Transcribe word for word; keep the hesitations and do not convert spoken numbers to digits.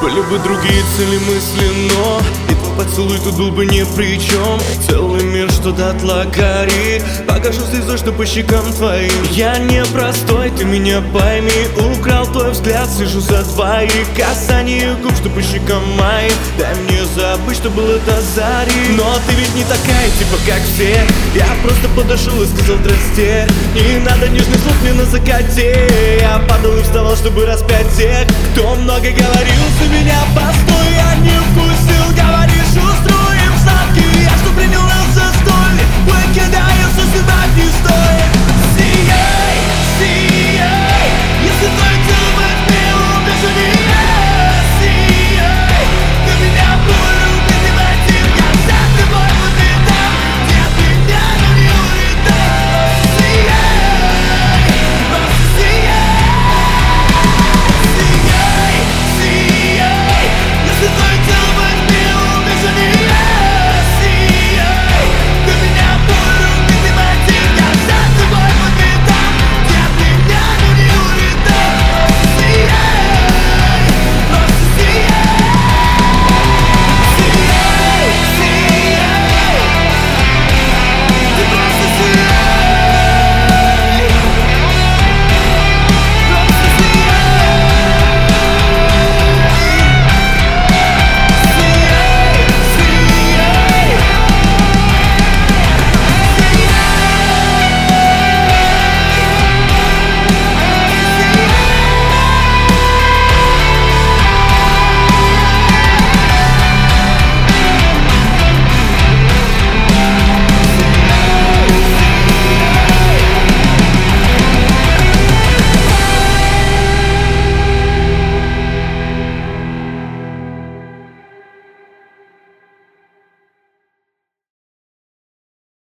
Были бы другие цели мысли, но и твой поцелуй тут был бы ни при чем. Целый мир, что дотла горит, покажу слезу, что по щекам твоим. Я не простой, ты меня пойми. Украл твой взгляд, сижу за двоих. Касание губ, что по щекам моим. Дай мне забыть, что было до зари. Но ты ведь не такая, типа как все. Я просто подошел и сказал здрасте. Не надо нежных слов мне на закате. Я падал и вставал, чтобы распять тех, кто много говорил за меня. Постой, я не вкусил, говоришь, устроим сладкий. Я что принял нас за столь, выкидаю со свидания.